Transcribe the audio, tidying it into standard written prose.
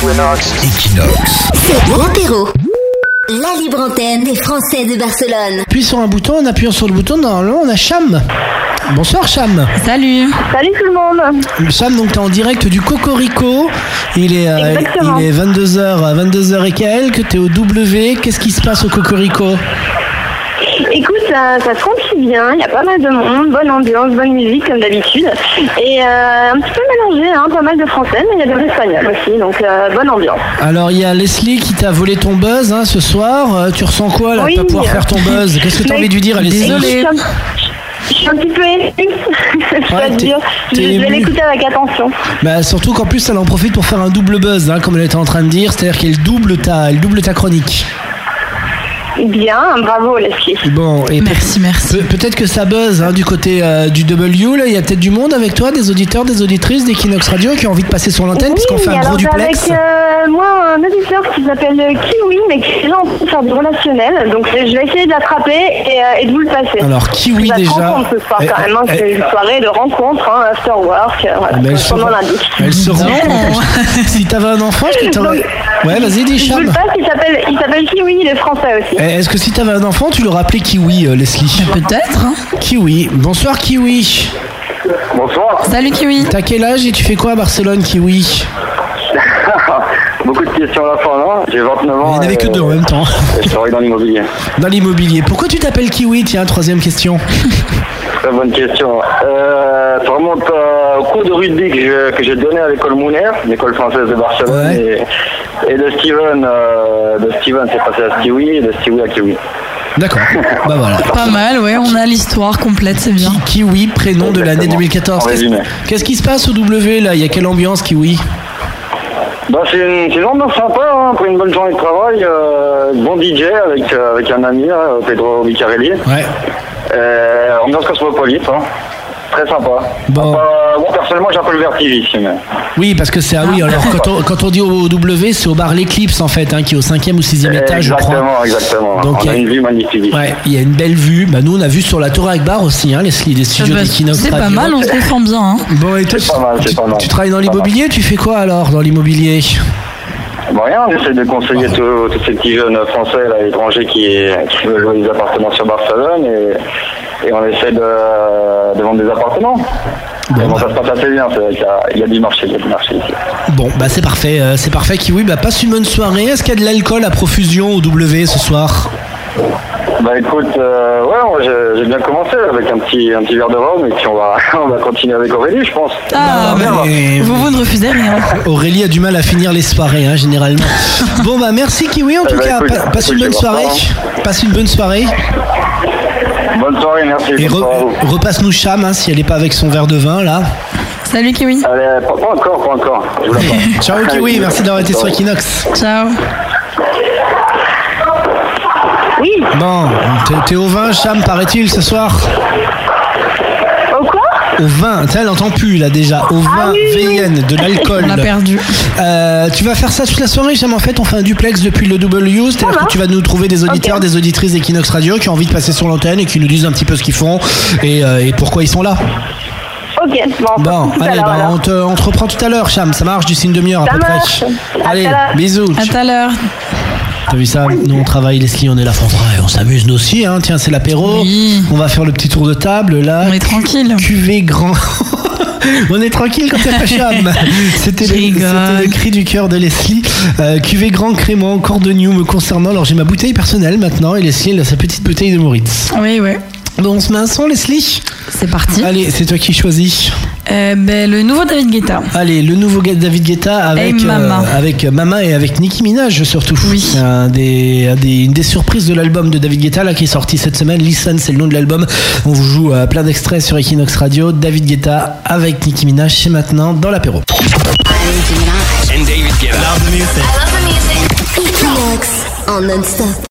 Equinox. C'est l'apéro. La libre antenne des Français de Barcelone. Appuie sur un bouton, en appuyant sur le bouton, normalement on a Cham. Bonsoir Cham. Salut. Salut tout le monde. Cham, donc t'es en direct du Cocorico. Il est 22h et quelques, t'es au W. Qu'est-ce qui se passe au Cocorico? Écoute, ça se remplit bien, il y a pas mal de monde, bonne ambiance, bonne musique comme d'habitude. Et un petit peu mélangé, pas mal de français, mais il y a des espagnols aussi, donc bonne ambiance. Alors il y a Leslie qui t'a volé ton buzz ce soir. Tu ressens quoi là, de pas pouvoir faire ton buzz? Qu'est-ce que t'as envie de lui dire à Leslie? Désolée. Je suis un petit peu émue, je dois te dire. Je vais l'écouter avec attention. Bah, surtout qu'en plus elle en profite pour faire un double buzz, comme elle était en train de dire, c'est-à-dire qu'elle double ta chronique. Bien, bravo Leslie. Bon, et merci. Peut-être que ça buzz du côté du W, là, il y a peut-être du monde avec toi, des auditeurs, des auditrices d'Equinox Radio qui ont envie de passer sur l'antenne, puisqu'on fait un gros duplex. Avec moi un auditeur qui s'appelle Kiwi, mais qui est là en train de faire du relationnel, donc je vais essayer de l'attraper et de vous le passer. Alors Kiwi déjà. Rencontre ce soir quand même, c'est une soirée de rencontre, after work, pendant lundi. Elle se rencontre. Si t'avais un enfant, je t'aurais... Ouais, vas-y, dis Cham. Je vous le passe, il s'appelle Kiwi, il est français aussi. Est-ce que si t'avais un enfant, tu l'aurais appelé Kiwi, Leslie? Peut-être. Kiwi. Bonsoir Kiwi. Bonsoir. Salut Kiwi. T'as quel âge et tu fais quoi à Barcelone, Kiwi? Beaucoup de questions à la fin, non? J'ai 29 ans. Il n'y en avait que deux en même temps. Et je travaille dans l'immobilier. Dans l'immobilier. Pourquoi tu t'appelles Kiwi? Tiens, troisième question. Très bonne question. Ça remonte au cours de rugby que j'ai donné à l'école Mouner, l'école française de Barcelone. Ouais. Et de Steven, c'est passé à Stewie et de Stewie à Kiwi. D'accord. Bah voilà. Pas mal, ouais, on a l'histoire complète, c'est bien. Kiwi, prénom de l'année 2014. Qu'est-ce qui se passe au W là? Il y a quelle ambiance, Kiwi? Bah c'est une ambiance sympa, après une bonne journée de travail, bon DJ avec un ami, Pedro Vicarelli. Ouais. Ambiance cosmopolite, très sympa. Bon. Moi personnellement j'ai un peu le vertige ici. Mais... Oui, parce que c'est alors quand on dit au W, c'est au bar l'Eclipse en fait, qui est au 5e ou 6e étage, je crois. Exactement. Donc on a une vue magnifique. Ouais, il y a une belle vue. Bah nous on a vu sur la Tour Akbar aussi, Leslie, des studios d'Equinox. C'est pas mal, on se défend bien. Bon, et toi, c'est pas mal. Tu travailles dans l'immobilier, tu fais quoi alors dans l'immobilier? Bon, rien, j'essaie de conseiller tous ces petits jeunes français, là, étrangers qui veulent louer des appartements sur Barcelone et on essaie de vendre des appartements. Bon, ça se passe assez bien, il y a du marché ici. Bon, bah c'est parfait Kiwi, passe une bonne soirée. Est-ce qu'il y a de l'alcool à profusion au W ce soir? Bah écoute, j'ai bien commencé avec un petit verre de rhum et puis on va continuer avec Aurélie, je pense. Vous ne refusez rien. Aurélie a du mal à finir les soirées, généralement. Bon merci Kiwi en tout cas. Passe une bonne soirée. Passe une bonne soirée. Bonne soirée, merci. Et repasse-nous Cham si elle n'est pas avec son verre de vin là. Salut Kiwi. Allez, pas encore. Je vous l'attends. Ciao Kiwi, merci d'avoir été sur Equinox. Ciao. Oui. Bon, t'es au vin, Cham, paraît-il, ce soir? Au quoi? Au vin, elle n'entend plus là déjà. Au vin, VN, de l'alcool. On a perdu. Tu vas faire ça toute la soirée, Cham. En fait, on fait un duplex depuis le W, c'est-à-dire que tu vas nous trouver des auditeurs, des auditrices d'Equinox Radio qui ont envie de passer sur l'antenne et qui nous disent un petit peu ce qu'ils font et pourquoi ils sont là. Ok, bon allez, on te reprend tout à l'heure, Cham. Ça marche d'ici une demi-heure à peu près. Allez, bisous. À tout à l'heure. T'as vu ça? Nous on travaille, Leslie, on est là pour travailler, on s'amuse nous aussi, Tiens, c'est l'apéro. Oui. On va faire le petit tour de table là. On est tranquille. Cuvée grand. On est tranquille quand t'as pas Cham. C'était le cri du cœur de Leslie. Cuvée grand crément, Cordegnou me concernant. Alors j'ai ma bouteille personnelle maintenant et Leslie elle a sa petite bouteille de Moritz. Oui. Bon, on se met un son, Leslie? C'est parti. Allez, c'est toi qui choisis. Le nouveau David Guetta. Allez, le nouveau David Guetta avec Mama et avec Nicki Minaj surtout. Oui. Une des surprises de l'album de David Guetta là qui est sorti cette semaine. Listen, c'est le nom de l'album. On vous joue plein d'extraits sur Equinox Radio. David Guetta avec Nicki Minaj, c'est maintenant dans l'apéro. And David Guetta. Equinox en non-stop.